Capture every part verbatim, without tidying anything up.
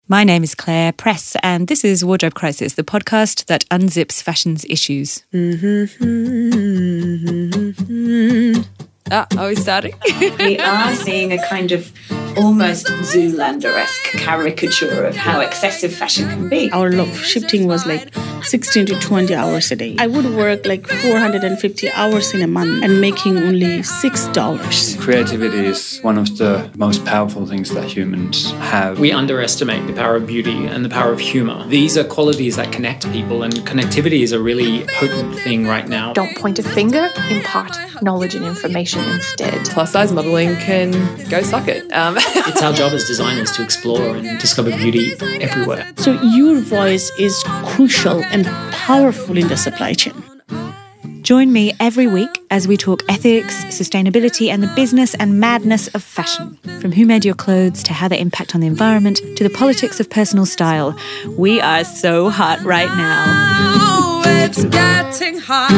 My name is Claire Press, and this is Wardrobe Crisis, the podcast that unzips fashion's issues. Mm-hmm. Ah, are we starting? We are seeing a kind of almost Zoolander-esque caricature of how excessive fashion can be. Our love shifting was like sixteen to twenty hours a day. I would work like four hundred fifty hours in a month and making only six dollars. Creativity is one of the most powerful things that humans have. We underestimate the power of beauty and the power of humour. These are qualities that connect people, and connectivity is a really potent thing right now. Don't point a finger, impart knowledge and information instead. Plus size modelling can go suck it. Um. It's our job as designers to explore and discover beauty everywhere. So your voice is crucial and powerful in the supply chain. Join me every week as we talk ethics, sustainability, and the business and madness of fashion. From who made your clothes to how they impact on the environment to the politics of personal style. We are so hot right now. Oh, it's getting hot.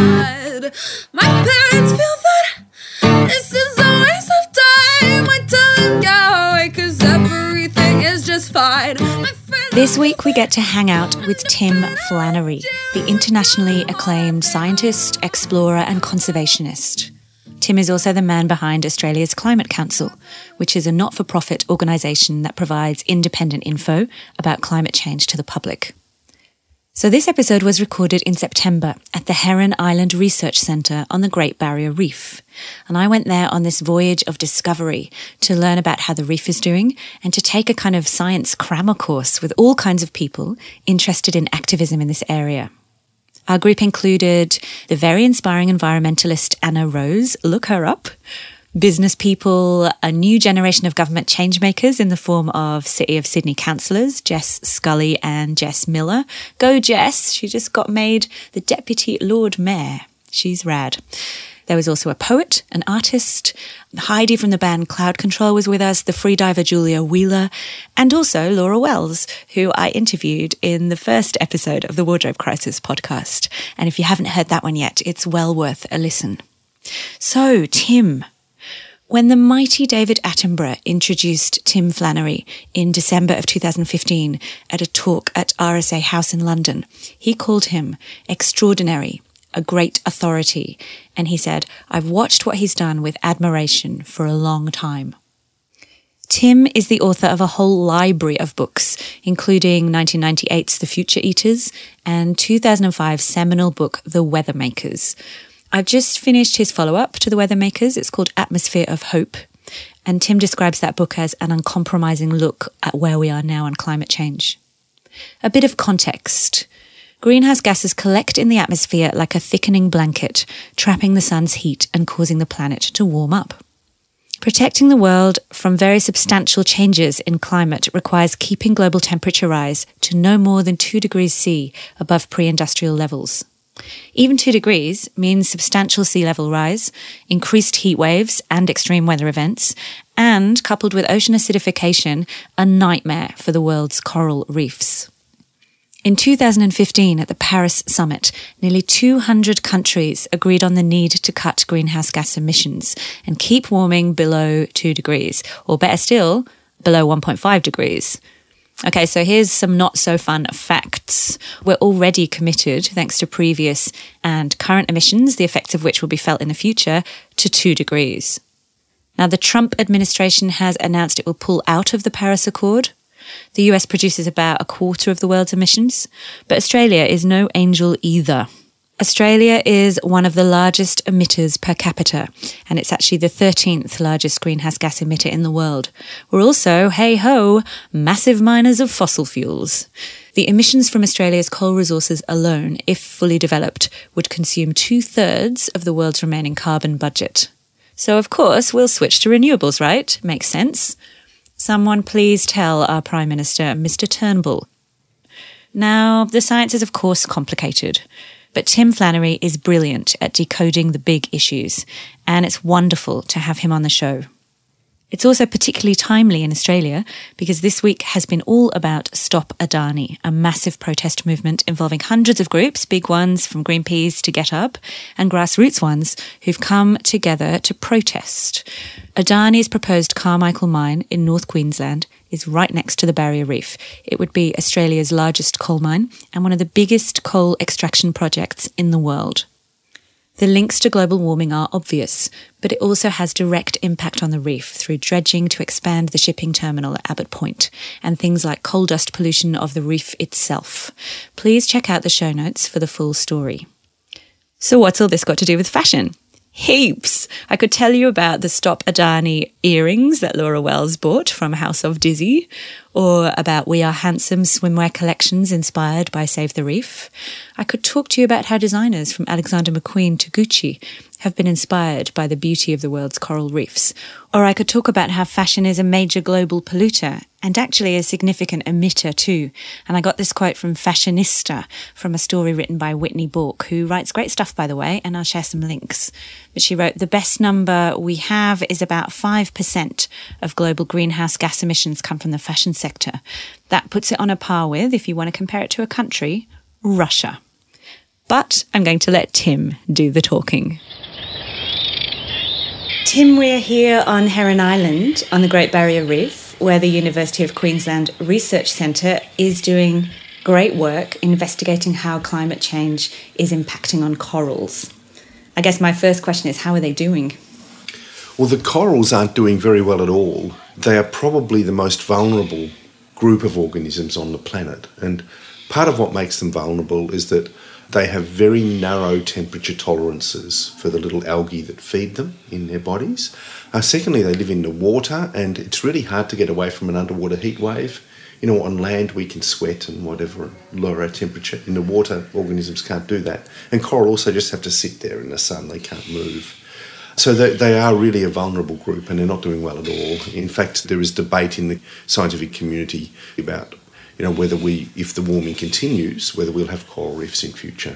My parents feel that this is a waste of time. I tell them go away because everything is just fine. This week we get to hang out with Tim Flannery, the internationally acclaimed scientist, explorer and conservationist. Tim is also the man behind Australia's Climate Council, which is a not-for-profit organisation that provides independent info about climate change to the public. So this episode was recorded in September at the Heron Island Research Centre on the Great Barrier Reef. And I went there on this voyage of discovery to learn about how the reef is doing and to take a kind of science crammer course with all kinds of people interested in activism in this area. Our group included the very inspiring environmentalist Anna Rose, look her up, business people, a new generation of government changemakers in the form of City of Sydney councillors, Jess Scully and Jess Miller. Go Jess, she just got made the Deputy Lord Mayor. She's rad. There was also a poet, an artist, Heidi from the band Cloud Control was with us, the freediver Julia Wheeler, and also Laura Wells, who I interviewed in the first episode of the Wardrobe Crisis podcast. And if you haven't heard that one yet, it's well worth a listen. So, Tim, when the mighty David Attenborough introduced Tim Flannery in December of two thousand fifteen at a talk at R S A House in London, he called him extraordinary, a great authority, and he said, I've watched what he's done with admiration for a long time. Tim is the author of a whole library of books, including nineteen ninety-eight's The Future Eaters and two thousand five's seminal book, The Weathermakers. I've just finished his follow-up to The Weathermakers. It's called Atmosphere of Hope. And Tim describes that book as an uncompromising look at where we are now on climate change. A bit of context. Greenhouse gases collect in the atmosphere like a thickening blanket, trapping the sun's heat and causing the planet to warm up. Protecting the world from very substantial changes in climate requires keeping global temperature rise to no more than two degrees C above pre-industrial levels. Even two degrees means substantial sea level rise, increased heat waves and extreme weather events, and, coupled with ocean acidification, a nightmare for the world's coral reefs. In two thousand fifteen, at the Paris Summit, nearly two hundred countries agreed on the need to cut greenhouse gas emissions and keep warming below two degrees, or better still, below one point five degrees. Okay, so here's some not so fun facts. We're already committed, thanks to previous and current emissions, the effects of which will be felt in the future, to two degrees. Now, the Trump administration has announced it will pull out of the Paris Accord. The U S produces about a quarter of the world's emissions, but Australia is no angel either. Australia is one of the largest emitters per capita, and it's actually the thirteenth largest greenhouse gas emitter in the world. We're also, hey-ho, massive miners of fossil fuels. The emissions from Australia's coal resources alone, if fully developed, would consume two-thirds of the world's remaining carbon budget. So, of course, we'll switch to renewables, right? Makes sense. Someone please tell our Prime Minister, Mister Turnbull. Now, the science is, of course, complicated. But Tim Flannery is brilliant at decoding the big issues, and it's wonderful to have him on the show. It's also particularly timely in Australia because this week has been all about Stop Adani, a massive protest movement involving hundreds of groups, big ones from Greenpeace to Get Up, and grassroots ones who've come together to protest. Adani's proposed Carmichael mine in North Queensland is right next to the Barrier Reef. It would be Australia's largest coal mine and one of the biggest coal extraction projects in the world. The links to global warming are obvious, but it also has direct impact on the reef through dredging to expand the shipping terminal at Abbott Point and things like coal dust pollution of the reef itself. Please check out the show notes for the full story. So what's all this got to do with fashion? Heaps! I could tell you about the Stop Adani earrings that Laura Wells bought from House of Dizzy, or about We Are Handsome swimwear collections inspired by Save the Reef. I could talk to you about how designers from Alexander McQueen to Gucci have been inspired by the beauty of the world's coral reefs. Or I could talk about how fashion is a major global polluter and actually a significant emitter too. And I got this quote from Fashionista from a story written by Whitney Bork, who writes great stuff, by the way, and I'll share some links. But she wrote, the best number we have is about five percent of global greenhouse gas emissions come from the fashion sector. That puts it on a par with, if you want to compare it to a country, Russia. But I'm going to let Tim do the talking. Tim, we're here on Heron Island on the Great Barrier Reef, where the University of Queensland Research Centre is doing great work investigating how climate change is impacting on corals. I guess my first question is, how are they doing? Well, the corals aren't doing very well at all. They are probably the most vulnerable group of organisms on the planet. And part of what makes them vulnerable is that they have very narrow temperature tolerances for the little algae that feed them in their bodies. Uh, secondly, they live in the water, and it's really hard to get away from an underwater heat wave. You know, on land we can sweat and whatever, lower our temperature. In the water, organisms can't do that. And coral also just have to sit there in the sun, they can't move. So they, they are really a vulnerable group, and they're not doing well at all. In fact, there is debate in the scientific community about, you know, whether we, if the warming continues, whether we'll have coral reefs in future.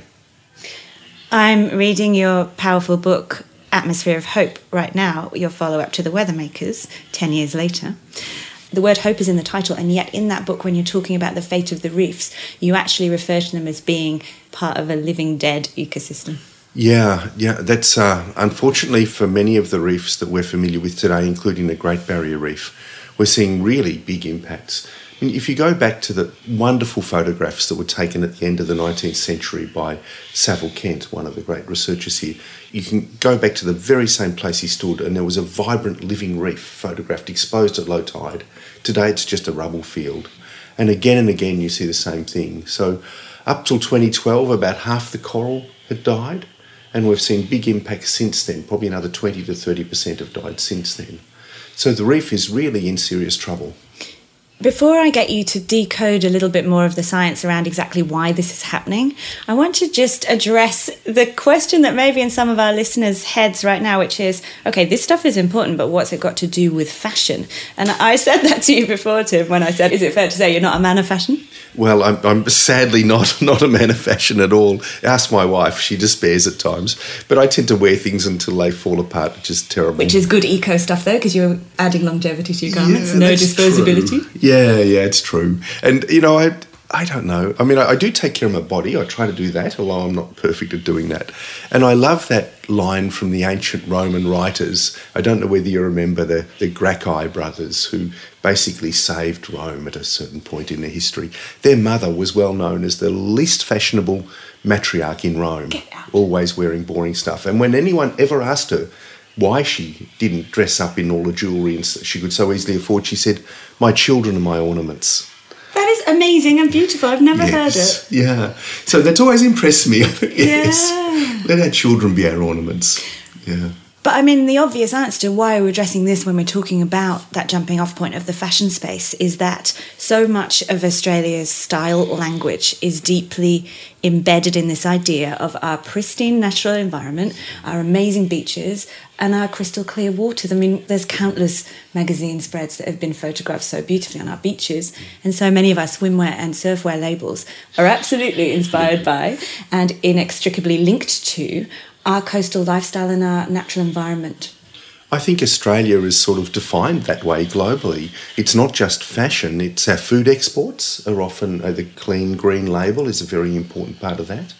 I'm reading your powerful book, Atmosphere of Hope, right now, your follow-up to The Weathermakers, ten years later. The word hope is in the title, and yet in that book, when you're talking about the fate of the reefs, you actually refer to them as being part of a living dead ecosystem. Yeah, yeah, that's uh, unfortunately for many of the reefs that we're familiar with today, including the Great Barrier Reef, we're seeing really big impacts. I mean, if you go back to the wonderful photographs that were taken at the end of the nineteenth century by Saville Kent, one of the great researchers here, you can go back to the very same place he stood, and there was a vibrant living reef photographed exposed at low tide. Today it's just a rubble field. And again and again you see the same thing. So up till twenty twelve, about half the coral had died, and we've seen big impacts since then. Probably another twenty to thirty percent have died since then. So the reef is really in serious trouble. Before I get you to decode a little bit more of the science around exactly why this is happening, I want to just address the question that may be in some of our listeners' heads right now, which is, okay, this stuff is important, but what's it got to do with fashion? And I said that to you before, Tim, when I said, is it fair to say you're not a man of fashion? Well, I'm, I'm sadly not, not a man of fashion at all. Ask my wife, she despairs at times. But I tend to wear things until they fall apart, which is terrible. Which is good eco stuff, though, because you're adding longevity to your garments, yeah, no disposability. True. Yeah, yeah, it's true. And, you know, I I don't know. I mean, I, I do take care of my body. I try to do that, although I'm not perfect at doing that. And I love that line from the ancient Roman writers. I don't know whether you remember the, the Gracchi brothers, who basically saved Rome at a certain point in their history. Their mother was well known as the least fashionable matriarch in Rome, always wearing boring stuff. And when anyone ever asked her why she didn't dress up in all the jewellery and she could so easily afford, she said, "My children are my ornaments." That is amazing and beautiful. I've never yes. heard it. Yeah. So that's always impressed me. Yes. Yeah. Let our children be our ornaments. Yeah. But I mean, the obvious answer to why we're addressing this when we're talking about that jumping off point of the fashion space is that so much of Australia's style language is deeply embedded in this idea of our pristine natural environment, our amazing beaches, and our crystal clear waters. I mean, there's countless magazine spreads that have been photographed so beautifully on our beaches, and so many of our swimwear and surfwear labels are absolutely inspired by and inextricably linked to our coastal lifestyle and our natural environment. I think Australia is sort of defined that way globally. It's not just fashion, it's our food exports are often, uh, the clean green label is a very important part of that.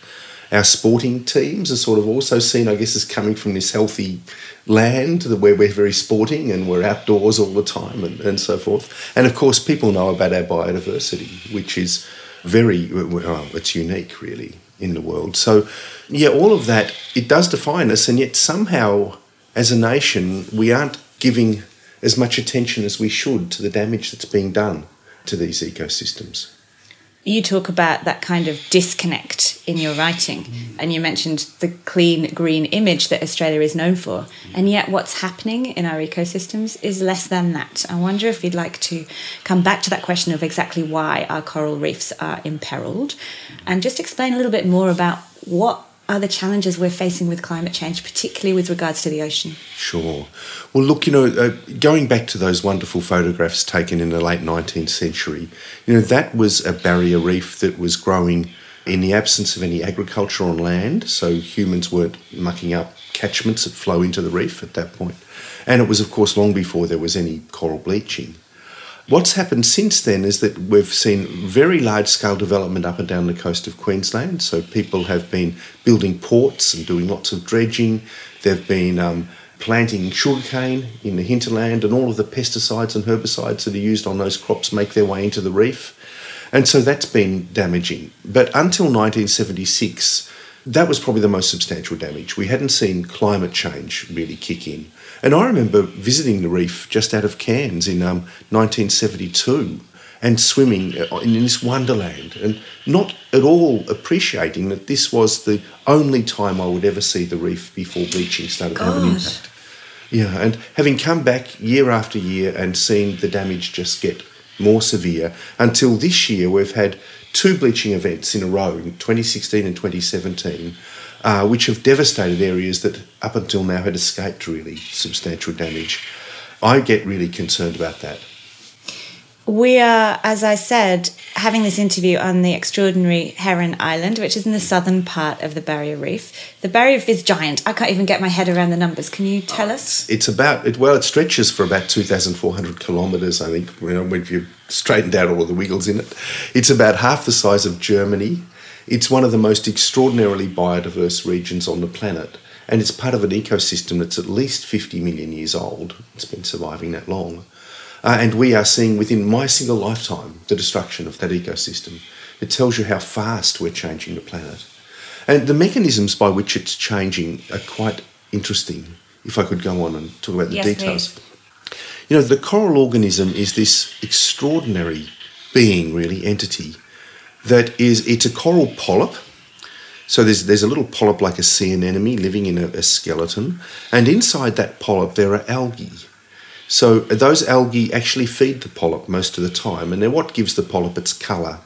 Our sporting teams are sort of also seen, I guess, as coming from this healthy land where we're very sporting and we're outdoors all the time and, and so forth. And, of course, people know about our biodiversity, which is very, well, it's unique, really, in the world. So, yeah, all of that, it does define us, and yet somehow, as a nation, we aren't giving as much attention as we should to the damage that's being done to these ecosystems. You talk about that kind of disconnect in your writing, mm. and you mentioned the clean green image that Australia is known for, mm. and yet what's happening in our ecosystems is less than that. I wonder if you'd like to come back to that question of exactly why our coral reefs are imperiled, and just explain a little bit more about what are the challenges we're facing with climate change, particularly with regards to the ocean. Sure. Well, look, you know, uh, going back to those wonderful photographs taken in the late nineteenth century, you know, that was a barrier reef that was growing in the absence of any agriculture on land, so humans weren't mucking up catchments that flow into the reef at that point. And it was, of course, long before there was any coral bleaching. What's happened since then is that we've seen very large-scale development up and down the coast of Queensland. So people have been building ports and doing lots of dredging. They've been um, planting sugarcane in the hinterland, and all of the pesticides and herbicides that are used on those crops make their way into the reef. And so that's been damaging. But until nineteen seventy-six, that was probably the most substantial damage. We hadn't seen climate change really kick in. And I remember visiting the reef just out of Cairns in um, nineteen seventy-two and swimming in this wonderland and not at all appreciating that this was the only time I would ever see the reef before bleaching started God. to have an impact. Yeah, and having come back year after year and seen the damage just get more severe, until this year we've had two bleaching events in a row in twenty sixteen and twenty seventeen, uh, which have devastated areas that up until now had escaped really substantial damage. I get really concerned about that. We are, as I said, having this interview on the extraordinary Heron Island, which is in the southern part of the Barrier Reef. The Barrier Reef is giant. I can't even get my head around the numbers. Can you tell oh, us? It's about, it, well, it stretches for about two thousand four hundred kilometres, I think, you know, when you've straightened out all of the wiggles in it. It's about half the size of Germany. It's one of the most extraordinarily biodiverse regions on the planet, and it's part of an ecosystem that's at least fifty million years old. It's been surviving that long. Uh, and we are seeing within my single lifetime the destruction of that ecosystem. It tells you how fast we're changing the planet. And the mechanisms by which it's changing are quite interesting, if I could go on and talk about the yes, details. Please. You know, the coral organism is this extraordinary being, really, entity, that is, it's a coral polyp. So there's there's a little polyp like a sea anemone living in a, a skeleton, and inside that polyp there are algae. So those algae actually feed the polyp most of the time, and they're what gives the polyp its colour.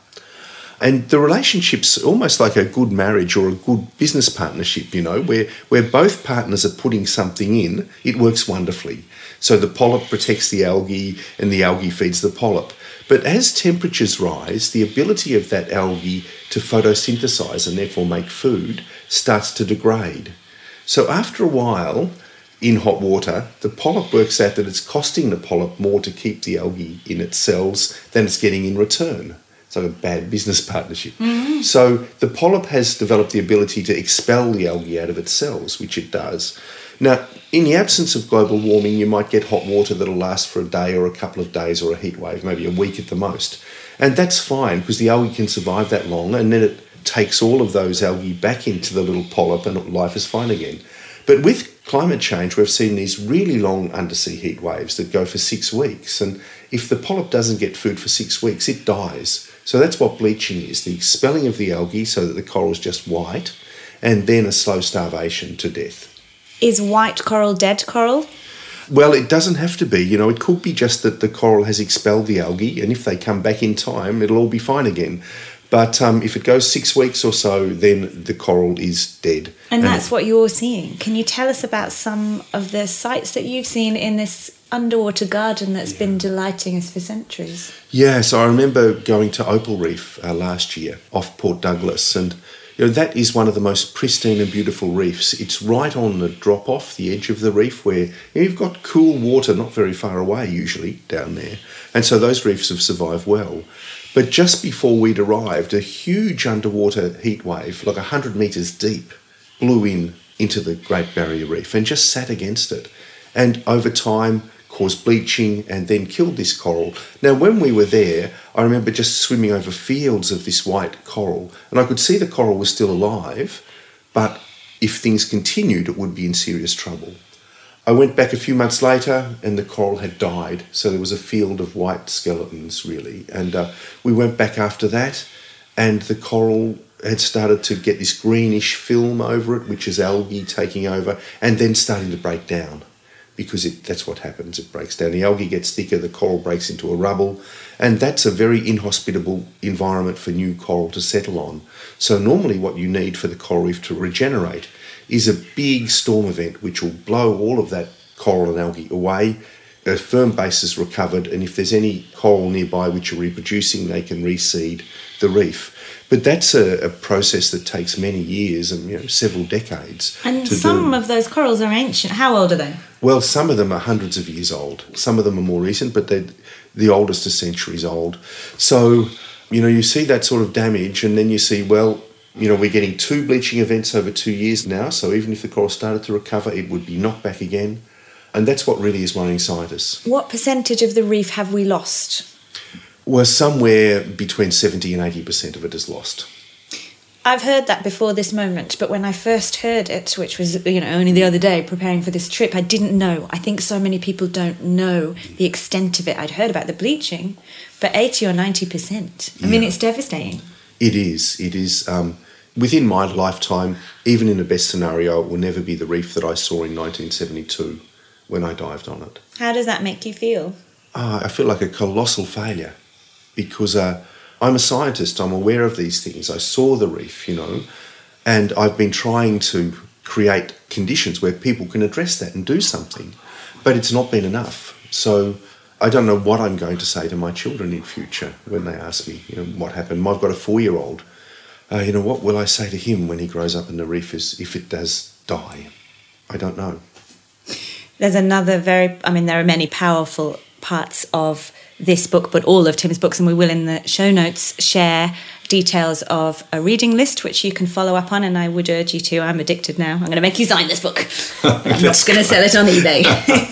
And the relationship's almost like a good marriage or a good business partnership, you know, where, where both partners are putting something in, it works wonderfully. So the polyp protects the algae and the algae feeds the polyp. But as temperatures rise, the ability of that algae to photosynthesize and therefore make food starts to degrade. So after a while, in hot water, the polyp works out that it's costing the polyp more to keep the algae in its cells than it's getting in return. It's like a bad business partnership. Mm-hmm. So the polyp has developed the ability to expel the algae out of its cells, which it does. Now, in the absence of global warming, you might get hot water that'll last for a day or a couple of days or a heat wave, maybe a week at the most. And that's fine because the algae can survive that long, and then it takes all of those algae back into the little polyp and life is fine again. But with climate change, we've seen these really long undersea heat waves that go for six weeks. And if the polyp doesn't get food for six weeks, it dies. So that's what bleaching is, the expelling of the algae so that the coral is just white, and then a slow starvation to death. Is white coral dead coral? Well, it doesn't have to be. You know, it could be just that the coral has expelled the algae, and if they come back in time, it'll all be fine again. But um, if it goes six weeks or so, then the coral is dead. And, and that's what you're seeing. Can you tell us about some of the sites that you've seen in this underwater garden that's yeah. been delighting us for centuries? Yeah, so I remember going to Opal Reef uh, last year off Port Douglas, and you know, that is one of the most pristine and beautiful reefs. It's right on the drop-off, the edge of the reef, where you know, you've got cool water not very far away usually down there. And so those reefs have survived well. But just before we'd arrived, a huge underwater heat wave, like one hundred metres deep, blew in into the Great Barrier Reef and just sat against it. And over time, caused bleaching and then killed this coral. Now, when we were there, I remember just swimming over fields of this white coral, and I could see the coral was still alive, but if things continued, it would be in serious trouble. I went back a few months later and the coral had died, so there was a field of white skeletons, really. And uh, we went back after that, and the coral had started to get this greenish film over it, which is algae taking over, and then starting to break down. Because it, that's what happens, it breaks down. The algae gets thicker, the coral breaks into a rubble, and that's a very inhospitable environment for new coral to settle on. So normally what you need for the coral reef to regenerate is a big storm event which will blow all of that coral and algae away, a firm base is recovered, and if there's any coral nearby which are reproducing, they can reseed the reef. But that's a, a process that takes many years and, you know, several decades. And to some do. of those corals are ancient. How old are they? Well, some of them are hundreds of years old. Some of them are more recent, but they're the oldest are centuries old. So, you know, you see that sort of damage, and then you see, well, you know, we're getting two bleaching events over two years now, so even if the coral started to recover, it would be knocked back again. And that's what really is worrying scientists. What percentage of the reef have we lost? Well, somewhere between seventy and eighty percent of it is lost. I've heard that before this moment, but when I first heard it, which was, you know, only the other day preparing for this trip, I didn't know. I think so many people don't know the extent of it. I'd heard about the bleaching, but eighty or ninety percent. I yeah. mean, it's devastating. It is. It is. Um, within my lifetime, even in the best scenario, it will never be the reef that I saw in nineteen seventy-two when I dived on it. How does that make you feel? Uh, I feel like a colossal failure because uh, I'm a scientist. I'm aware of these things. I saw the reef, you know, and I've been trying to create conditions where people can address that and do something, but it's not been enough. So I don't know what I'm going to say to my children in future when they ask me, you know, what happened. I've got a four-year-old. Uh, you know, what will I say to him when he grows up and the reef is, if it does die? I don't know. There's another very, I mean, there are many powerful parts of this book, but all of Tim's books, and we will in the show notes share details of a reading list which you can follow up on, and I would urge you to. I'm addicted now. I'm going to make you sign this book. I'm not going to sell it on eBay.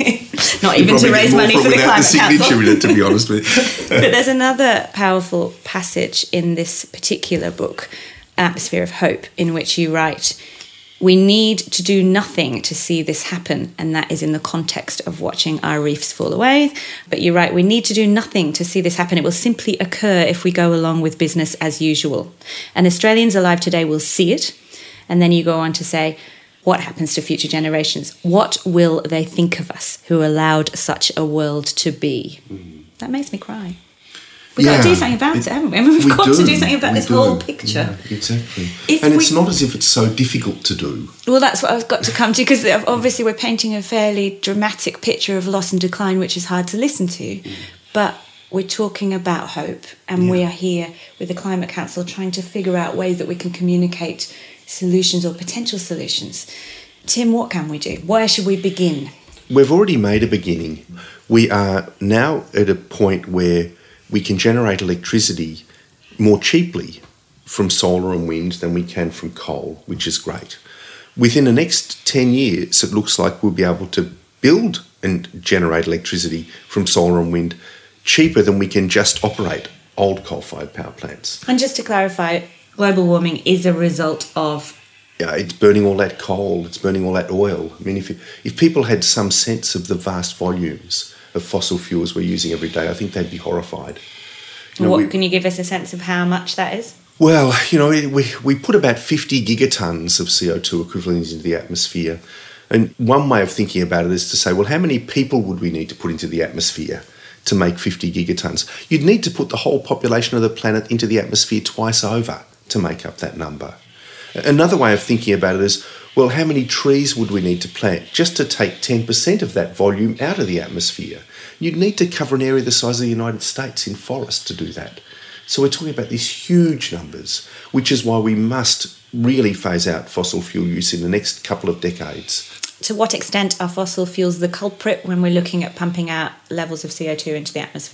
Not even to raise money for the Climate the Council. In it, to be honest with you. But there's another powerful passage in this particular book, Atmosphere of Hope, in which you write, "We need to do nothing to see this happen," and that is in the context of watching our reefs fall away. But you're right, we need to do nothing to see this happen. It will simply occur if we go along with business as usual. And Australians alive today will see it. And then you go on to say, what happens to future generations? What will they think of us who allowed such a world to be? Mm. That makes me cry. We've yeah, got to do something about it, it haven't we? I mean, we've we got do, to do something about this do. whole picture. Yeah, exactly. If and it's we, not as if it's so difficult to do. Well, that's what I've got to come to, because obviously we're painting a fairly dramatic picture of loss and decline, which is hard to listen to. Mm. But we're talking about hope, and yeah. we are here with the Climate Council trying to figure out ways that we can communicate solutions or potential solutions. Tim, what can we do? Where should we begin? We've already made a beginning. We are now at a point where we can generate electricity more cheaply from solar and wind than we can from coal, which is great. Within the next ten years, it looks like we'll be able to build and generate electricity from solar and wind cheaper than we can just operate old coal-fired power plants. And just to clarify, global warming is a result of... Yeah, it's burning all that coal, it's burning all that oil. I mean, if if people had some sense of the vast volumes of fossil fuels we're using every day, I think they'd be horrified. You know, what we, can you give us a sense of how much that is? Well, you know, we we put about fifty gigatons of C O two equivalent into the atmosphere. And one way of thinking about it is to say, well, how many people would we need to put into the atmosphere to make fifty gigatons? You'd need to put the whole population of the planet into the atmosphere twice over to make up that number. Another way of thinking about it is, well, how many trees would we need to plant just to take ten percent of that volume out of the atmosphere? You'd need to cover an area the size of the United States in forest to do that. So we're talking about these huge numbers, which is why we must really phase out fossil fuel use in the next couple of decades. To what extent are fossil fuels the culprit when we're looking at pumping out levels of C O two into the atmosphere?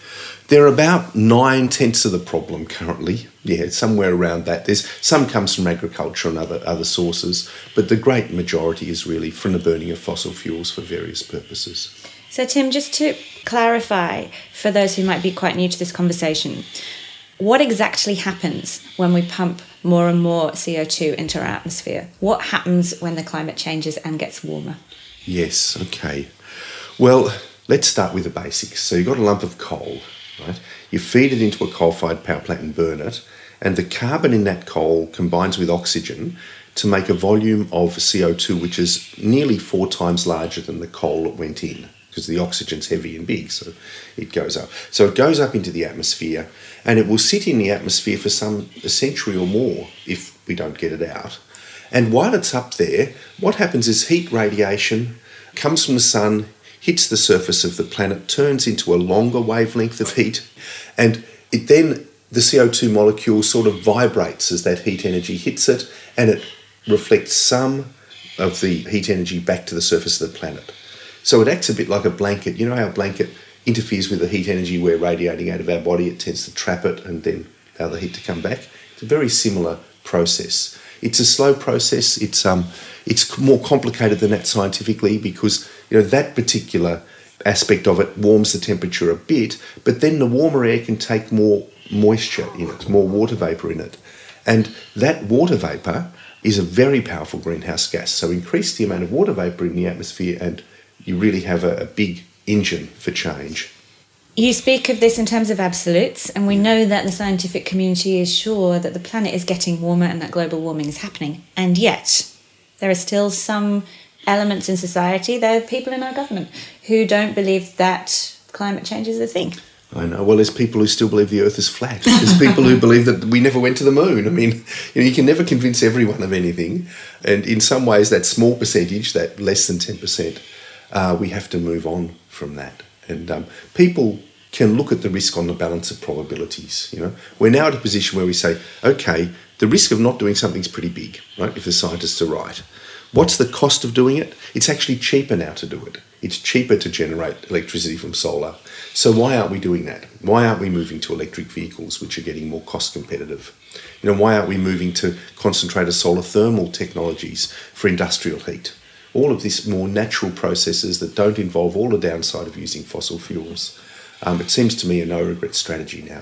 They're about nine-tenths of the problem currently. Yeah, somewhere around that. There's some comes from agriculture and other, other sources, but the great majority is really from the burning of fossil fuels for various purposes. So, Tim, just to clarify, for those who might be quite new to this conversation, what exactly happens when we pump more and more C O two into our atmosphere? What happens when the climate changes and gets warmer? Yes, okay. Well, let's start with the basics. So you've got a lump of coal, right? You feed it into a coal-fired power plant and burn it, and the carbon in that coal combines with oxygen to make a volume of C O two which is nearly four times larger than the coal that went in, because the oxygen's heavy and big, so it goes up. So it goes up into the atmosphere, and it will sit in the atmosphere for some a century or more if we don't get it out. And while it's up there, what happens is heat radiation comes from the sun, hits the surface of the planet, turns into a longer wavelength of heat, and it then, the C O two molecule sort of vibrates as that heat energy hits it, and it reflects some of the heat energy back to the surface of the planet. So it acts a bit like a blanket. You know how a blanket interferes with the heat energy we're radiating out of our body? It tends to trap it and then allow the heat to come back. It's a very similar process. It's a slow process. It's um, it's more complicated than that scientifically, because you know that particular aspect of it warms the temperature a bit, but then the warmer air can take more moisture in it, more water vapour in it. And that water vapour is a very powerful greenhouse gas. So increase the amount of water vapour in the atmosphere and you really have a, a big engine for change. You speak of this in terms of absolutes, and we know that the scientific community is sure that the planet is getting warmer and that global warming is happening. And yet, there are still some elements in society, there are people in our government who don't believe that climate change is a thing. I know. Well, there's people who still believe the Earth is flat. There's people who believe that we never went to the moon. I mean, you know, you can never convince everyone of anything. And in some ways, that small percentage, that less than ten percent, uh, we have to move on from that. And um, people can look at the risk on the balance of probabilities. You know, we're now at a position where we say, okay, the risk of not doing something is pretty big, right? If the scientists are right, what's the cost of doing it? It's actually cheaper now to do it. It's cheaper to generate electricity from solar. So why aren't we doing that? Why aren't we moving to electric vehicles, which are getting more cost competitive? You know, why aren't we moving to concentrated solar thermal technologies for industrial heat? All of these more natural processes that don't involve all the downside of using fossil fuels. Um, it seems to me a no-regret strategy now.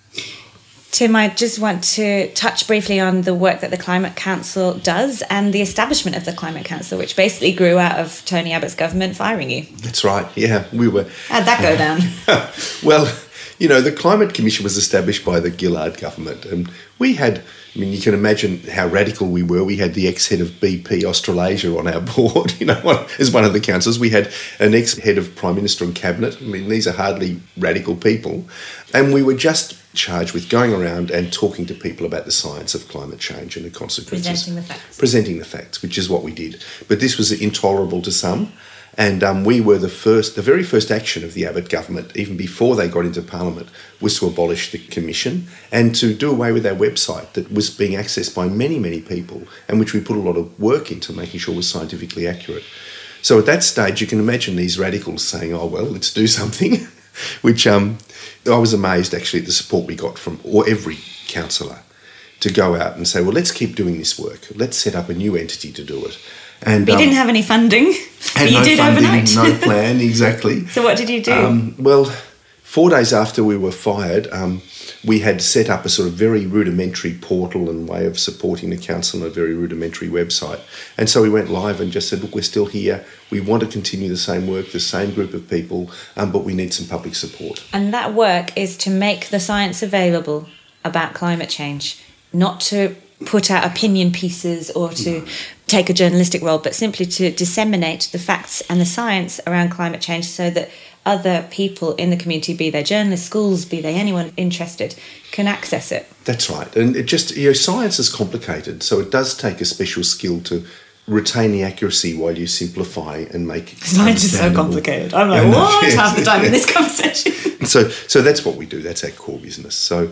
Tim, I just want to touch briefly on the work that the Climate Council does and the establishment of the Climate Council, which basically grew out of Tony Abbott's government firing you. That's right, yeah. We were. How'd that go down? Well, you know, the Climate Commission was established by the Gillard government, and we had, I mean, you can imagine how radical we were. We had the ex-head of B P Australasia on our board, you know, as one of the councillors. We had an ex-head of Prime Minister and Cabinet. I mean, these are hardly radical people. And we were just charged with going around and talking to people about the science of climate change and the consequences. Presenting the facts. Presenting the facts, which is what we did. But this was intolerable to some. And um, we were the first, the very first action of the Abbott government, even before they got into Parliament, was to abolish the commission and to do away with our website that was being accessed by many, many people and which we put a lot of work into making sure was scientifically accurate. So at that stage, you can imagine these radicals saying, oh, well, let's do something, which um, I was amazed actually at the support we got from or every councillor to go out and say, well, let's keep doing this work. Let's set up a new entity to do it. And, but you um, didn't have any funding, but you no did funding, overnight. No plan, exactly. So what did you do? Um, well, four days after we were fired, um, we had set up a sort of very rudimentary portal and way of supporting the council on a very rudimentary website. And so we went live and just said, look, we're still here. We want to continue the same work, the same group of people, um, but we need some public support. And that work is to make the science available about climate change, not to put out opinion pieces or to no. take a journalistic role, but simply to disseminate the facts and the science around climate change so that other people in the community, be they journalists, schools, be they anyone interested, can access it. That's right. And it just, you know, science is complicated, so it does take a special skill to retain the accuracy while you simplify and make it science is so complicated. I'm like, what? Half the time in this conversation. so, so that's what we do. That's our core business. So,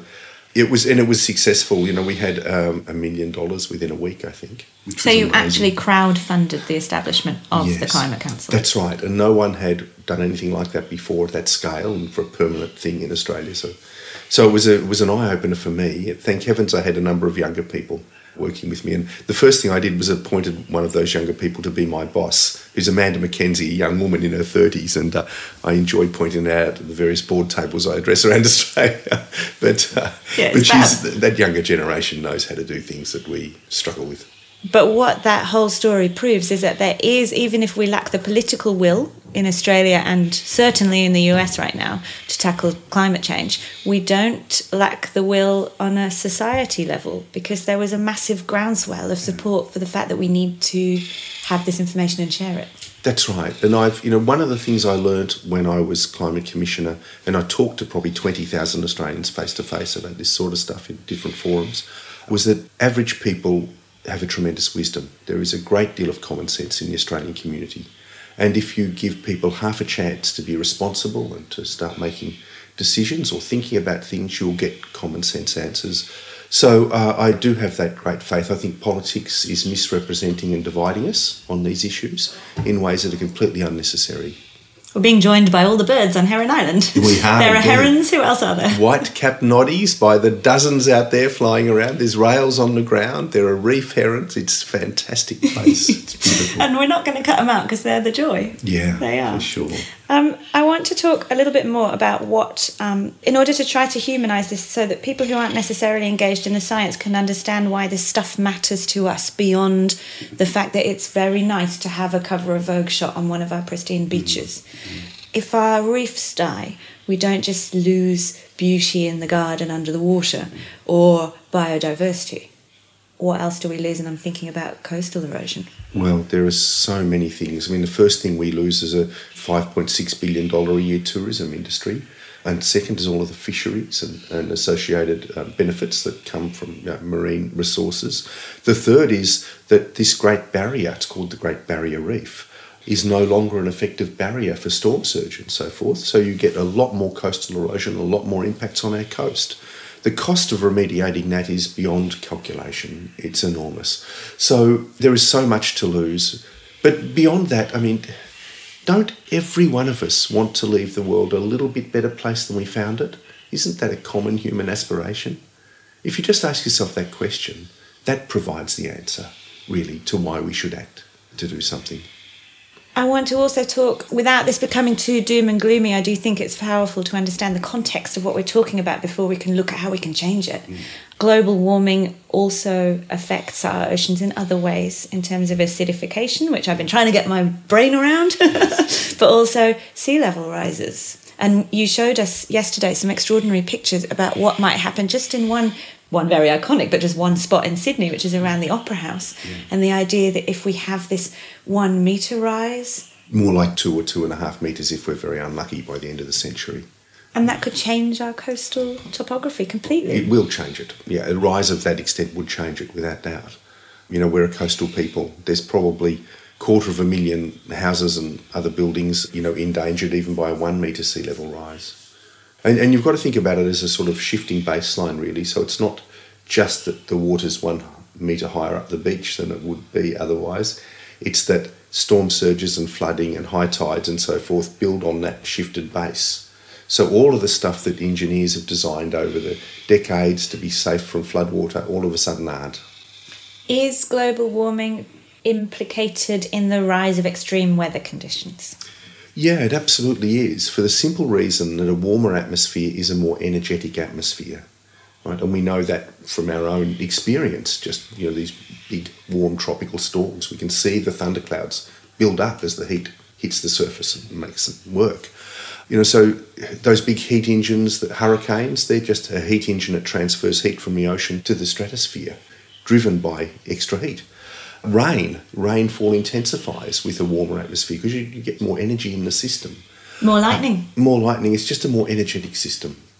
It was, and it was successful. You know, we had um, a million dollars within a week, I think. So you amazing. actually crowd-funded the establishment of yes, the Climate Council. That's right, and no one had done anything like that before at that scale and for a permanent thing in Australia. So, so it was a, it was an eye-opener for me. Thank heavens I had a number of younger people working with me, and the first thing I did was appointed one of those younger people to be my boss, who's Amanda McKenzie, a young woman in her thirties, and uh, I enjoy pointing her out at the various board tables I address around Australia. but uh, yeah, but she's, that younger generation knows how to do things that we struggle with. But what that whole story proves is that there is, even if we lack the political will in Australia and certainly in the U S right now to tackle climate change, we don't lack the will on a society level, because there was a massive groundswell of support for the fact that we need to have this information and share it. That's right. And I've, you know, one of the things I learnt when I was Climate Commissioner, and I talked to probably twenty thousand Australians face to face about this sort of stuff in different forums, was that average people have a tremendous wisdom. There is a great deal of common sense in the Australian community. And if you give people half a chance to be responsible and to start making decisions or thinking about things, you'll get common sense answers. So uh, I do have that great faith. I think politics is misrepresenting and dividing us on these issues in ways that are completely unnecessary. We're being joined by all the birds on Heron Island. We are. There are indeed. herons. Who else are there? White-capped noddies by the dozens out there flying around. There's rails on the ground. There are reef herons. It's a fantastic place. It's beautiful. And we're not going to cut them out because they're the joy. Yeah, they are. For sure. Um, I want to talk a little bit more about what, um, in order to try to humanise this so that people who aren't necessarily engaged in the science can understand why this stuff matters to us beyond the fact that it's very nice to have a cover of Vogue shot on one of our pristine beaches. Mm. If our reefs die, we don't just lose beauty in the garden under the water or biodiversity. What else do we lose? And I'm thinking about coastal erosion. Well, there are so many things. I mean, the first thing we lose is a five point six billion dollars a year tourism industry. And second is all of the fisheries and, and associated uh, benefits that come from you know, marine resources. The third is that this Great Barrier, it's called the Great Barrier Reef, is no longer an effective barrier for storm surge and so forth. So you get a lot more coastal erosion, a lot more impacts on our coast. The cost of remediating that is beyond calculation. It's enormous. So there is so much to lose. But beyond that, I mean, don't every one of us want to leave the world a little bit better place than we found it? Isn't that a common human aspiration? If you just ask yourself that question, that provides the answer, really, to why we should act to do something. I want to also talk, without this becoming too doom and gloomy, I do think it's powerful to understand the context of what we're talking about before we can look at how we can change it. Mm. Global warming also affects our oceans in other ways in terms of acidification, which I've been trying to get my brain around, but also sea level rises. And you showed us yesterday some extraordinary pictures about what might happen just in one one very iconic, but just one spot in Sydney, which is around the Opera House. Yeah. And the idea that if we have this one metre rise... More like two or two and a half metres if we're very unlucky by the end of the century. And that could change our coastal topography completely. It will change it. Yeah, a rise of that extent would change it without doubt. You know, we're a coastal people. There's probably a quarter of a million houses and other buildings, you know, endangered even by a one metre sea level rise. And, and you've got to think about it as a sort of shifting baseline, really. So it's not just that the water's one metre higher up the beach than it would be otherwise. It's that storm surges and flooding and high tides and so forth build on that shifted base. So all of the stuff that engineers have designed over the decades to be safe from floodwater all of a sudden aren't. Is global warming implicated in the rise of extreme weather conditions? Yeah, it absolutely is, for the simple reason that a warmer atmosphere is a more energetic atmosphere, right? And we know that from our own experience, just, you know, these big warm tropical storms. We can see the thunderclouds build up as the heat hits the surface and makes them work. You know, so those big heat engines, the hurricanes, they're just a heat engine that transfers heat from the ocean to the stratosphere, driven by extra heat. Rain, rainfall intensifies with a warmer atmosphere because you, you get more energy in the system. More lightning. Uh, more lightning. It's just a more energetic system.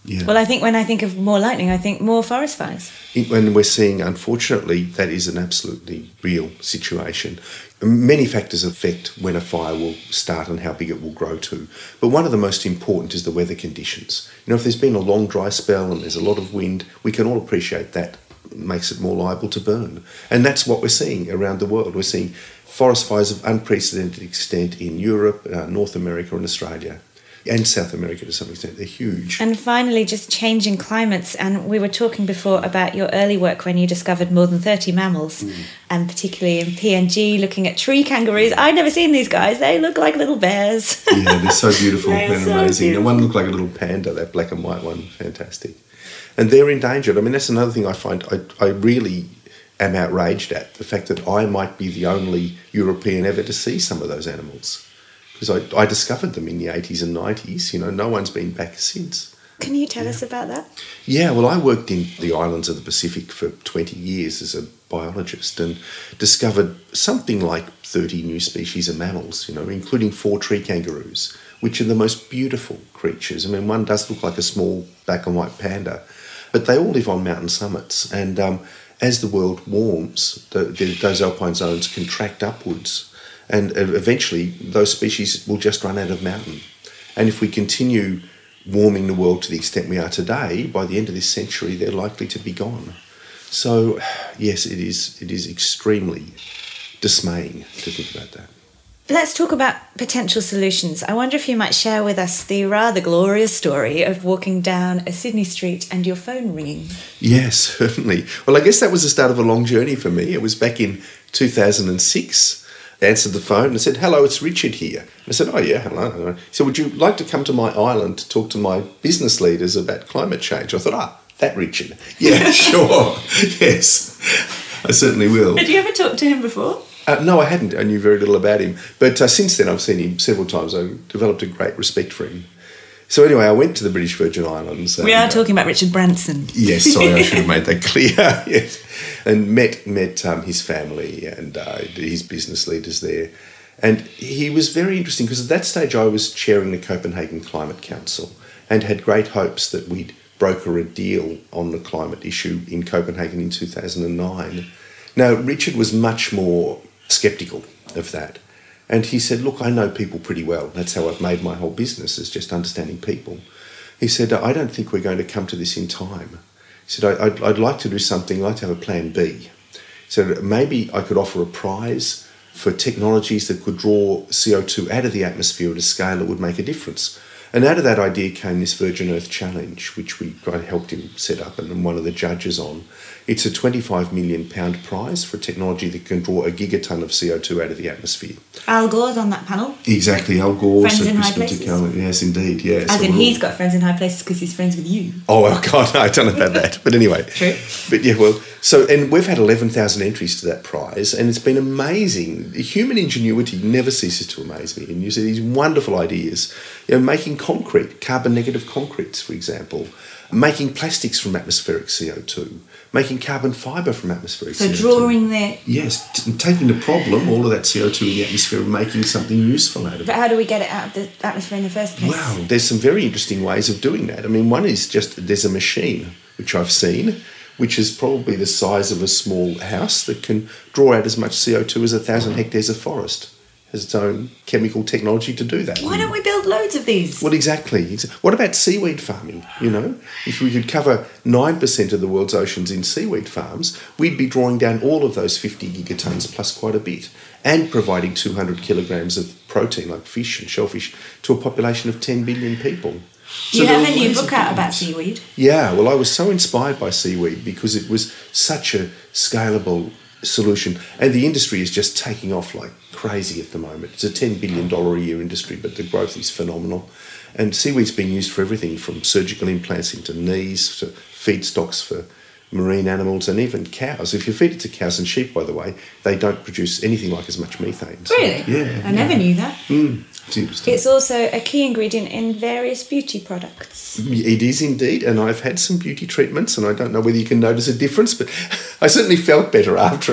Yeah. Well, I think when I think of more lightning, I think more forest fires. When we're seeing, unfortunately, that is an absolutely real situation. Many factors affect when a fire will start and how big it will grow to. But one of the most important is the weather conditions. You know, if there's been a long dry spell and there's a lot of wind, we can all appreciate that. It makes it more liable to burn. And that's what we're seeing around the world. We're seeing forest fires of unprecedented extent in Europe, uh, North America and Australia. And South America to some extent. They're huge. And finally, just changing climates. And we were talking before about your early work when you discovered more than thirty mammals, mm. and particularly in P N G, looking at tree kangaroos. I'd never seen these guys. They look like little bears. Yeah, they're so beautiful they're and so amazing. beautiful. And one looked like a little panda, that black and white one. Fantastic. And they're endangered. I mean, that's another thing I find I, I really am outraged at, the fact that I might be the only European ever to see some of those animals. Because I, I discovered them in the eighties and nineties. You know, no one's been back since. Can you tell yeah. us about that? Yeah, well, I worked in the islands of the Pacific for twenty years as a biologist and discovered something like thirty new species of mammals, you know, including four tree kangaroos, which are the most beautiful creatures. I mean, one does look like a small black and white panda, but they all live on mountain summits. And um, as the world warms, the, the, those alpine zones contract upwards. And eventually, those species will just run out of mountain. And if we continue warming the world to the extent we are today, by the end of this century, they're likely to be gone. So, yes, it is it is extremely dismaying to think about that. Let's talk about potential solutions. I wonder if you might share with us the rather glorious story of walking down a Sydney street and your phone ringing. Yes, certainly. Well, I guess that was the start of a long journey for me. It was back in two thousand six. I answered the phone and said, "Hello, it's Richard here." I said, "Oh, yeah, hello." He said, "Would you like to come to my island to talk to my business leaders about climate change?" I thought, ah, that Richard. Yeah, sure. Yes, I certainly will. Had you ever talked to him before? Uh, no, I hadn't. I knew very little about him. But uh, since then, I've seen him several times. I've developed a great respect for him. So anyway, I went to the British Virgin Islands. We and, are talking uh, about Richard Branson. Yes, sorry, I should have made that clear. Yes, and met met um, his family and uh, his business leaders there. And he was very interesting because at that stage I was chairing the Copenhagen Climate Council and had great hopes that we'd broker a deal on the climate issue in Copenhagen in two thousand nine. Now, Richard was much more sceptical of that. And he said, "Look, I know people pretty well. That's how I've made my whole business, is just understanding people." He said, "I don't think we're going to come to this in time." He said, I'd, I'd like to do something, I'd like to have a plan B. He said, maybe I could offer a prize for technologies that could draw C O two out of the atmosphere at a scale that would make a difference. And out of that idea came this Virgin Earth Challenge, which we I helped him set up and I'm one of the judges on. It's a twenty-five million pound prize for technology that can draw a gigaton of C O two out of the atmosphere. Al Gore's on that panel. Exactly, Al Gore. Friends in high places. Yes, indeed, yes. As so in, we'll... he's got friends in high places because he's friends with you. Oh, well, God, no, I don't know about that. But anyway. True. But yeah, well, so, and we've had eleven thousand entries to that prize, and it's been amazing. Human ingenuity never ceases to amaze me. And you see these wonderful ideas, you know, making concrete, carbon negative concretes, for example, making plastics from atmospheric C O two, making carbon fibre from atmospheric so C O two. So drawing the... Yes, t- taking the problem, all of that C O two in the atmosphere, and making something useful out of it. But how do we get it out of the atmosphere in the first place? Wow, there's some very interesting ways of doing that. I mean, one is just, there's a machine, which I've seen, which is probably the size of a small house that can draw out as much C O two as a thousand hectares of forest. Has its own chemical technology to do that. Why don't we build loads of these? Well, exactly. What about seaweed farming, you know? If we could cover nine percent of the world's oceans in seaweed farms, we'd be drawing down all of those fifty gigatons plus quite a bit and providing two hundred kilograms of protein, like fish and shellfish, to a population of ten billion people. So you have a new book out about seaweed. Yeah, well, I was so inspired by seaweed because it was such a scalable solution, and the industry is just taking off like crazy at the moment. It's a ten billion dollars a year industry, but the growth is phenomenal. And seaweed's being used for everything from surgical implants into knees to feedstocks for marine animals and even cows. If you feed it to cows and sheep, by the way, they don't produce anything like as much methane. So, really? Yeah. I never yeah. knew that. Mm, it's interesting. It's also a key ingredient in various beauty products. It is indeed, and I've had some beauty treatments, and I don't know whether you can notice a difference, but I certainly felt better after it.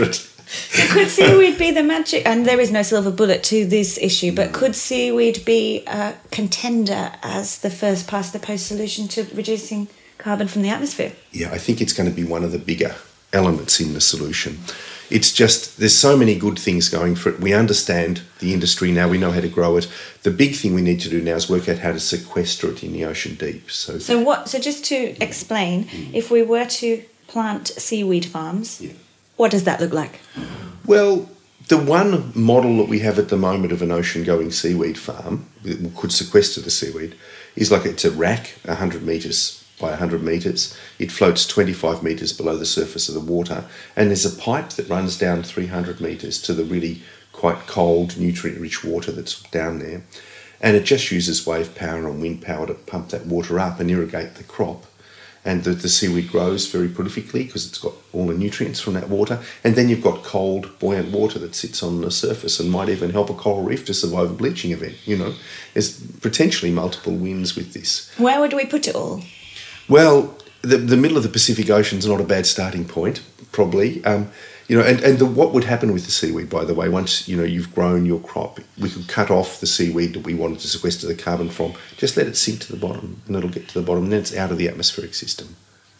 So could seaweed be the magic? And there is no silver bullet to this issue, but could seaweed be a contender as the first past the post solution to reducing carbon from the atmosphere? Yeah, I think it's going to be one of the bigger elements in the solution. It's just, there's so many good things going for it. We understand the industry now, we know how to grow it. The big thing we need to do now is work out how to sequester it in the ocean deep. So, so what? So just to explain, mm. if we were to plant seaweed farms, yeah. what does that look like? Well, the one model that we have at the moment of an ocean-going seaweed farm that could sequester the seaweed is like it's a rack, one hundred metres by one hundred metres. It floats twenty-five metres below the surface of the water, and there's a pipe that runs down three hundred metres to the really quite cold, nutrient-rich water that's down there. And it just uses wave power and wind power to pump that water up and irrigate the crop. And the, the seaweed grows very prolifically because it's got all the nutrients from that water. And then you've got cold, buoyant water that sits on the surface and might even help a coral reef to survive a bleaching event. You know, there's potentially multiple wins with this. Where would we put it all? Well, the, the middle of the Pacific Ocean is not a bad starting point, probably. Um, you know, and, and the, what would happen with the seaweed, by the way, once, you know, you've grown your crop, we could cut off the seaweed that we wanted to sequester the carbon from, just let it sink to the bottom and it'll get to the bottom and then it's out of the atmospheric system.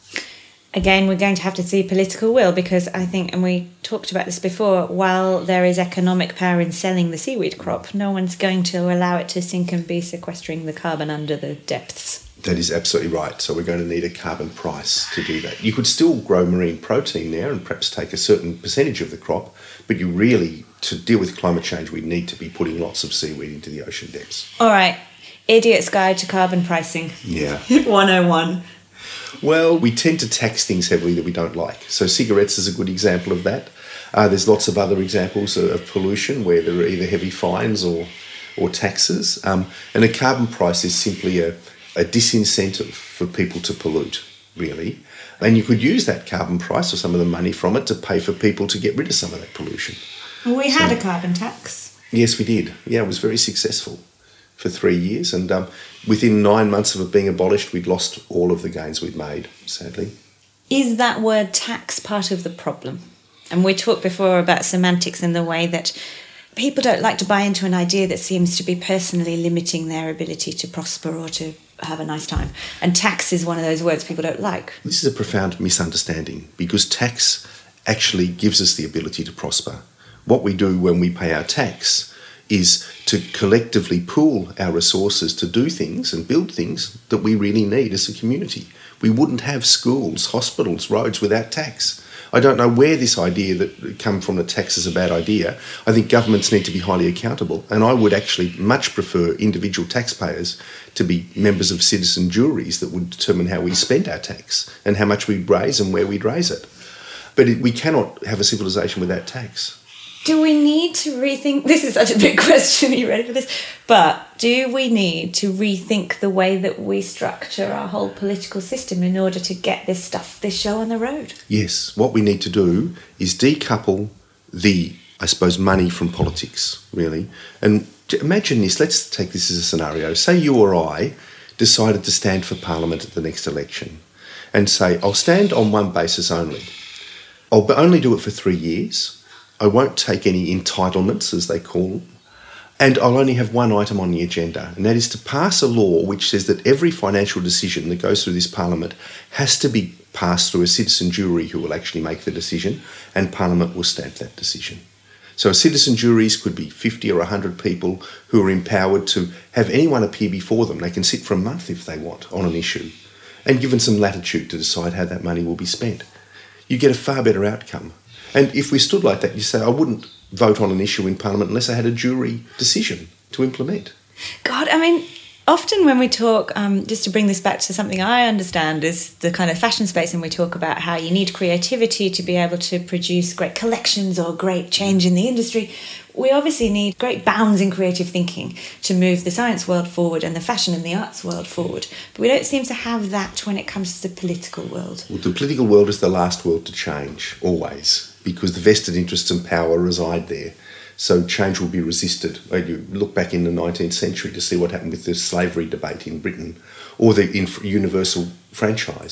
Again, we're going to have to see political will because I think, and we talked about this before, while there is economic power in selling the seaweed crop, no one's going to allow it to sink and be sequestering the carbon under the depths. That is absolutely right. So we're going to need a carbon price to do that. You could still grow marine protein there and perhaps take a certain percentage of the crop, but you really, to deal with climate change, we need to be putting lots of seaweed into the ocean depths. All right. Idiot's Guide to Carbon Pricing. Yeah. one oh one. Well, we tend to tax things heavily that we don't like. So cigarettes is a good example of that. Uh, there's lots of other examples of, of pollution where there are either heavy fines or, or taxes. Um, and a carbon price is simply a a disincentive for people to pollute, really. And you could use that carbon price or some of the money from it to pay for people to get rid of some of that pollution. We had so, a carbon tax. Yes, we did. Yeah, it was very successful for three years. And um, within nine months of it being abolished, we'd lost all of the gains we'd made, sadly. Is that word tax part of the problem? And we talked before about semantics and the way that people don't like to buy into an idea that seems to be personally limiting their ability to prosper or to have a nice time. And tax is one of those words people don't like. This is a profound misunderstanding because tax actually gives us the ability to prosper. What we do when we pay our tax is to collectively pool our resources to do things and build things that we really need as a community. We wouldn't have schools, hospitals, roads without tax. I don't know where this idea that come from the tax is a bad idea. I think governments need to be highly accountable, and I would actually much prefer individual taxpayers to be members of citizen juries that would determine how we spend our tax and how much we'd raise and where we'd raise it. But it, we cannot have a civilisation without tax. Do we need to rethink... This is such a big question. Are you ready for this? But do we need to rethink the way that we structure our whole political system in order to get this stuff, this show on the road? Yes. What we need to do is decouple the, I suppose, money from politics, really. And imagine this. Let's take this as a scenario. Say you or I decided to stand for Parliament at the next election and say, I'll stand on one basis only. I'll only do it for three years. I won't take any entitlements, as they call them, and I'll only have one item on the agenda, and that is to pass a law which says that every financial decision that goes through this Parliament has to be passed through a citizen jury who will actually make the decision, and Parliament will stamp that decision. So citizen juries could be fifty or one hundred people who are empowered to have anyone appear before them. They can sit for a month if they want on an issue, and given some latitude to decide how that money will be spent. You get a far better outcome. And if we stood like that, you say, I wouldn't vote on an issue in Parliament unless I had a jury decision to implement. God, I mean, often when we talk, um, just to bring this back to something I understand is the kind of fashion space, and we talk about how you need creativity to be able to produce great collections or great change in the industry. We obviously need great bounds in creative thinking to move the science world forward and the fashion and the arts world forward. But we don't seem to have that when it comes to the political world. Well, the political world is the last world to change, always, because the vested interests and power reside there. So change will be resisted. You look back in the nineteenth century to see what happened with the slavery debate in Britain or the universal franchise.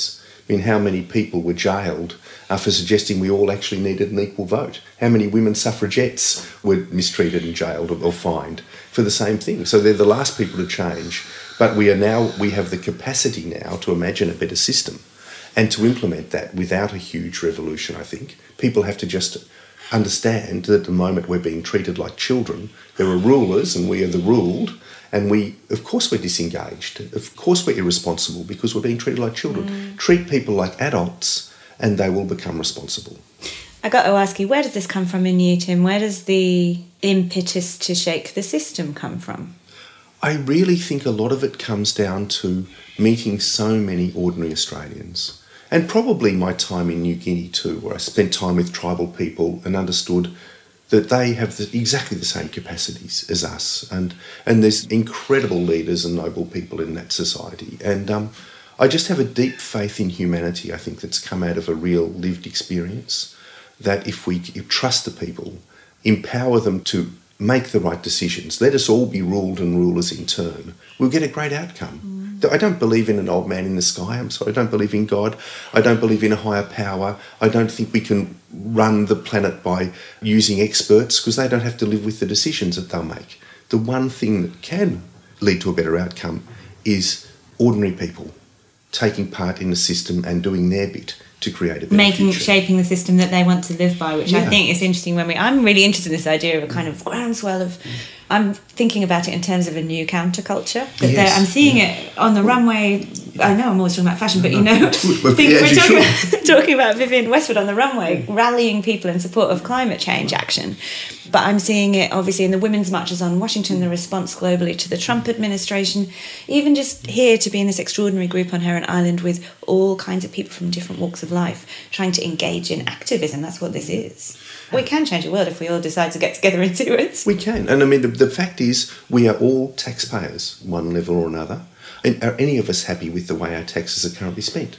I mean, how many people were jailed uh, for suggesting we all actually needed an equal vote? How many women suffragettes were mistreated and jailed or, or fined for the same thing? So they're the last people to change. But we are now, we have the capacity now to imagine a better system and to implement that without a huge revolution, I think. People have to just understand that at the moment we're being treated like children. There are rulers and we are the ruled, and we, of course we're disengaged. Of course we're irresponsible because we're being treated like children. Mm. Treat people like adults and they will become responsible. I got to ask you, where does this come from in you, Tim? Where does the impetus to shake the system come from? I really think a lot of it comes down to meeting so many ordinary Australians. And probably my time in New Guinea too, where I spent time with tribal people and understood that they have the, exactly the same capacities as us. And and there's incredible leaders and noble people in that society. And um, I just have a deep faith in humanity, I think, that's come out of a real lived experience, that if we trust the people, empower them to make the right decisions, let us all be ruled and rulers in turn, we'll get a great outcome. Mm. I don't believe in an old man in the sky. I'm sorry, I don't believe in God. I don't believe in a higher power. I don't think we can run the planet by using experts because they don't have to live with the decisions that they'll make. The one thing that can lead to a better outcome is ordinary people taking part in the system and doing their bit to create a better Making, future. Shaping the system that they want to live by, which Yeah. I think is interesting when we... I'm really interested in this idea of a kind of groundswell of... I'm thinking about it in terms of a new counterculture. That Yes, I'm seeing yeah. it on the runway. I know I'm always talking about fashion, but you know, Well, think, yeah, we're you talking should. about, talking about Vivienne Westwood on the runway, rallying people in support of climate change action. But I'm seeing it obviously in the women's marches on Washington, the response globally to the Trump administration, even just here to be in this extraordinary group on Heron Island with all kinds of people from different walks of life trying to engage in activism. That's what this is. We can change the world if we all decide to get together and do it. We can. And I mean, the, the fact is, we are all taxpayers, one level or another. And are any of us happy with the way our taxes are currently spent?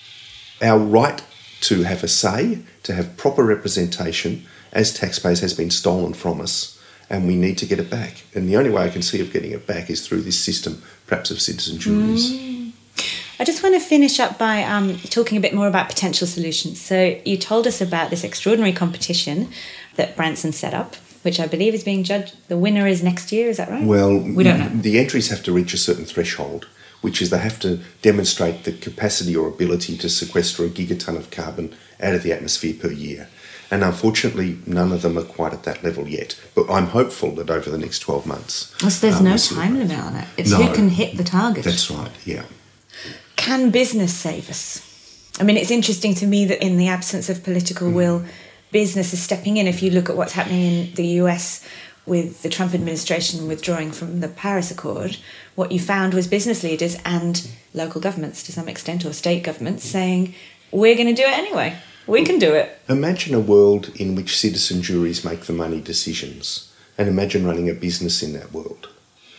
Our right to have a say, to have proper representation as taxpayers has been stolen from us, and we need to get it back. And the only way I can see of getting it back is through this system, perhaps of citizen juries. Mm. I just want to finish up by um, talking a bit more about potential solutions. So you told us about this extraordinary competition that Branson set up, which I believe is being judged. The winner is next year, is that right? Well, we don't know. The entries have to reach a certain threshold, which is they have to demonstrate the capacity or ability to sequester a gigaton of carbon out of the atmosphere per year. And unfortunately, none of them are quite at that level yet. But I'm hopeful that over the next twelve months... Oh, so there's um, no we'll see time the limit on it. It's No. who can hit the target. That's right, yeah. Can business save us? I mean, it's interesting to me that in the absence of political will, business is stepping in. If you look at what's happening in the U S with the Trump administration withdrawing from the Paris Accord, what you found was business leaders and local governments, to some extent, or state governments, saying, we're going to do it anyway. We can do it. Imagine a world in which citizen juries make the money decisions, and imagine running a business in that world.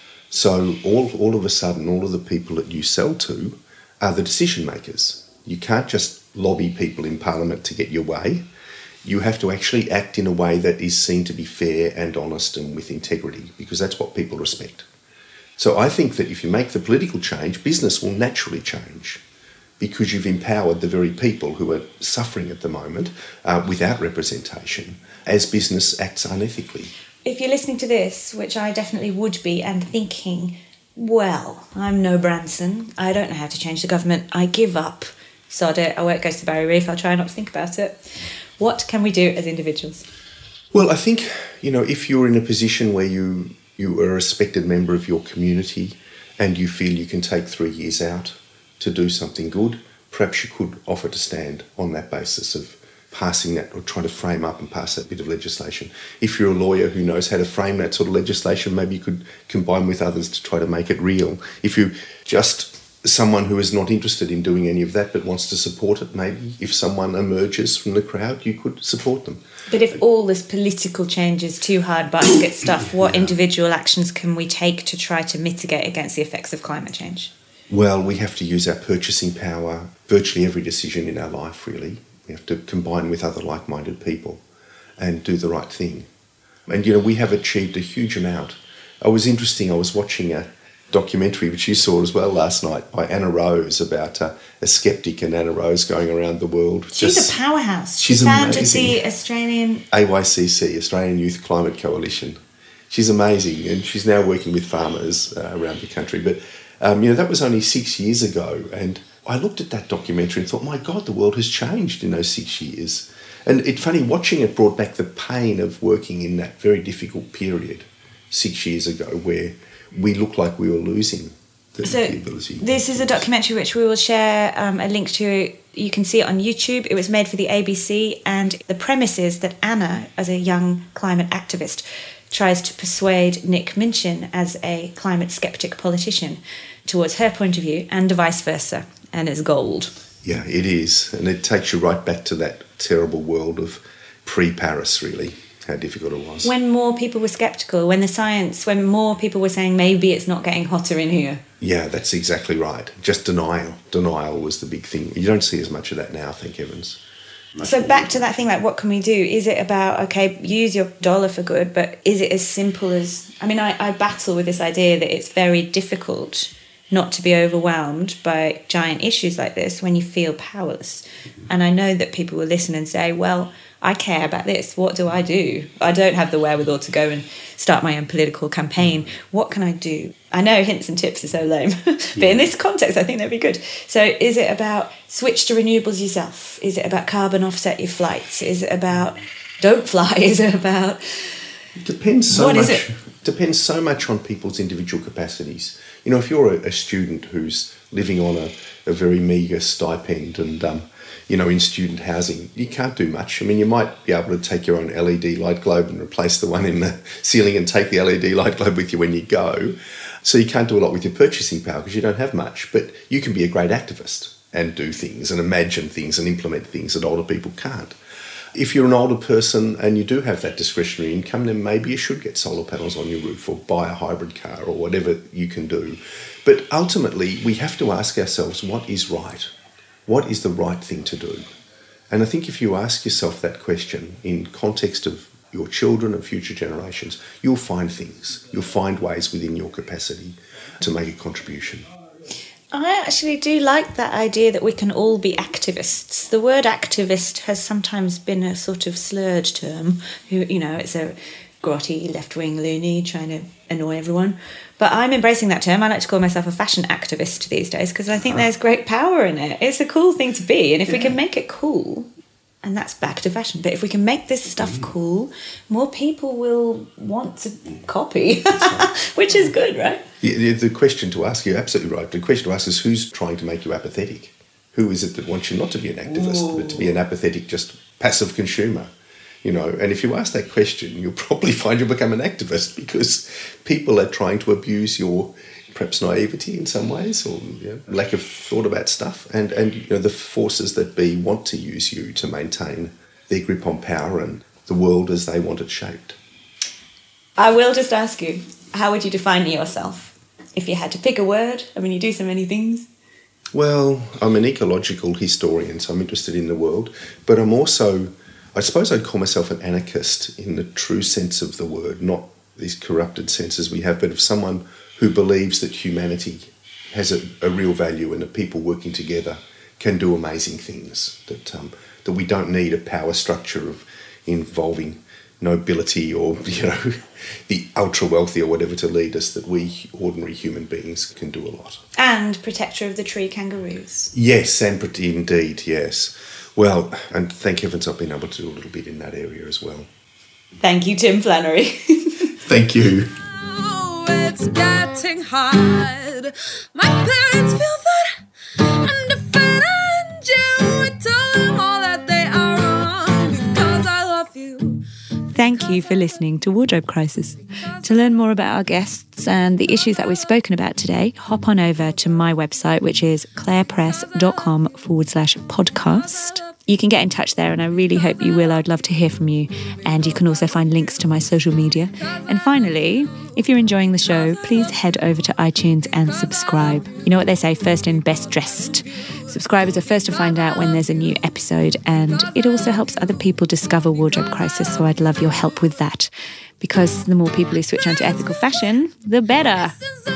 So all, all of a sudden, all of the people that you sell to are the decision makers. You can't just lobby people in Parliament to get your way. You have to actually act in a way that is seen to be fair and honest and with integrity, because that's what people respect. So I think that if you make the political change, business will naturally change, because you've empowered the very people who are suffering at the moment uh, without representation as business acts unethically. If you're listening to this, which I definitely would be, and thinking, well, I'm no Branson, I don't know how to change the government, I give up, sod it, I won't go to the Barrier Reef, I'll try not to think about it. What can we do as individuals? Well, I think, you know, if you're in a position where you, you are a respected member of your community and you feel you can take three years out to do something good, perhaps you could offer to stand on that basis of passing that or trying to frame up and pass that bit of legislation. If you're a lawyer who knows how to frame that sort of legislation, maybe you could combine with others to try to make it real. If you just someone who is not interested in doing any of that but wants to support it, maybe if someone emerges from the crowd, you could support them. But if all this political change is too hard basket stuff, what individual actions can we take to try to mitigate against the effects of climate change? Well, we have to use our purchasing power, virtually every decision in our life, really. We have to combine with other like-minded people and do the right thing. And, you know, we have achieved a huge amount. It was interesting, I was watching a, documentary, which you saw as well last night, by Anna Rose about uh, a skeptic and Anna Rose going around the world. She's Just, a powerhouse. She's she founded amazing. the Australian... A Y C C, Australian Youth Climate Coalition. She's amazing, and she's now working with farmers uh, around the country. But, um, you know, that was only six years ago, and I looked at that documentary and thought, my God, the world has changed in those six years. And it's funny, watching it brought back the pain of working in that very difficult period six years ago where we looked like we were losing the, so the ability. This is a documentary which we will share um, a link to. You can see it on YouTube. It was made for the A B C, and the premise is that Anna, as a young climate activist, tries to persuade Nick Minchin as a climate skeptic politician towards her point of view, and vice versa, and it's gold. Yeah, it is. And it takes you right back to that terrible world of pre-Paris, really, how difficult it was. When more people were sceptical, when the science, when more people were saying maybe it's not getting hotter in here. Yeah, that's exactly right. Just denial. Denial was the big thing. You don't see as much of that now, thank heavens. Much So more. back to that thing, like, what can we do? Is it about, okay, use your dollar for good, but is it as simple as... I mean, I, I battle with this idea that it's very difficult not to be overwhelmed by giant issues like this when you feel powerless. And I know that people will listen and say, well, I care about this. What do I do? I don't have the wherewithal to go and start my own political campaign. What can I do? I know hints and tips are so lame, but in this context, I think they'd be good. So is it about switch to renewables yourself? Is it about carbon offset your flights? Is it about don't fly? Is it about... It depends so What much. is it? Depends so much on people's individual capacities. You know, if you're a, a student who's living on a, a very meagre stipend and, um, you know, in student housing, you can't do much. I mean, you might be able to take your own L E D light globe and replace the one in the ceiling and take the L E D light globe with you when you go. So you can't do a lot with your purchasing power because you don't have much. But you can be a great activist and do things and imagine things and implement things that older people can't. If you're an older person and you do have that discretionary income, then maybe you should get solar panels on your roof or buy a hybrid car or whatever you can do. But ultimately, we have to ask ourselves, what is right? What is the right thing to do? And I think if you ask yourself that question in context of your children and future generations, you'll find things. You'll find ways within your capacity to make a contribution. I actually do like that idea that we can all be activists. The word activist has sometimes been a sort of slurred term. Who, you know, it's a grotty, left-wing loony trying to annoy everyone. But I'm embracing that term. I like to call myself a fashion activist these days because I think there's great power in it. It's a cool thing to be. And if we can make it cool, and that's back to fashion, but if we can make this stuff cool, more people will want to copy, which is good, right? The, the question to ask, you're absolutely right, the question to ask is who's trying to make you apathetic? Who is it that wants you not to be an activist, Ooh. but to be an apathetic, just passive consumer? You know, and if you ask that question, you'll probably find you'll become an activist because people are trying to abuse your perhaps naivety in some ways or you know, lack of thought about stuff. And, and you know, the forces that be want to use you to maintain their grip on power and the world as they want it shaped. I will just ask you, how would you define yourself if you had to pick a word? I mean, you do so many things. Well, I'm an ecological historian, so I'm interested in the world, but I'm also... I suppose I'd call myself an anarchist in the true sense of the word, not these corrupted senses we have, but of someone who believes that humanity has a, a real value and that people working together can do amazing things, that um, that we don't need a power structure of involving nobility or, you know, the ultra-wealthy or whatever to lead us, that we ordinary human beings can do a lot. And protector of the tree kangaroos. Yes, and indeed, yes. Well, and thank heavens I've been able to do a little bit in that area as well. Thank you, Tim Flannery. Thank you. Oh, it's getting hard. My parents feel that I'm defending you. I tell them all that they are wrong because I love you. Thank you for listening to Wardrobe Crisis. To learn more about our guests and the issues that we've spoken about today, hop on over to my website, which is clairepress.com forward slash podcast. You can get in touch there, and I really hope you will. I'd love to hear from you. And you can also find links to my social media. And finally, if you're enjoying the show, please head over to iTunes and subscribe. You know what they say, first in, best dressed. Subscribers are first to find out when there's a new episode, and it also helps other people discover Wardrobe Crisis, so I'd love your help with that. Because the more people who switch on to ethical fashion, the better.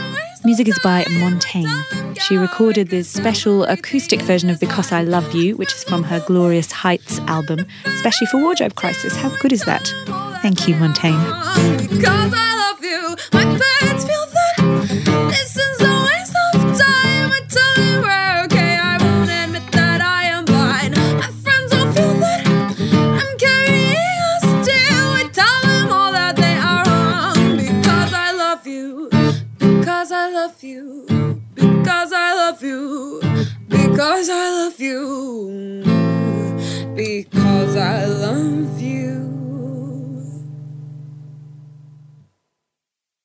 Music is by Montaigne. She recorded this special acoustic version of Because I Love You, which is from her Glorious Heights album, especially for Wardrobe Crisis. How good is that? Thank you, Montaigne. Because I love you, my parents feel that this is a waste of time. I tell them we're okay, I won't admit that I am blind. My friends don't feel that I'm carrying a still. I tell them all that they are wrong. Because I love you, because I love you, because I love you, because I love you.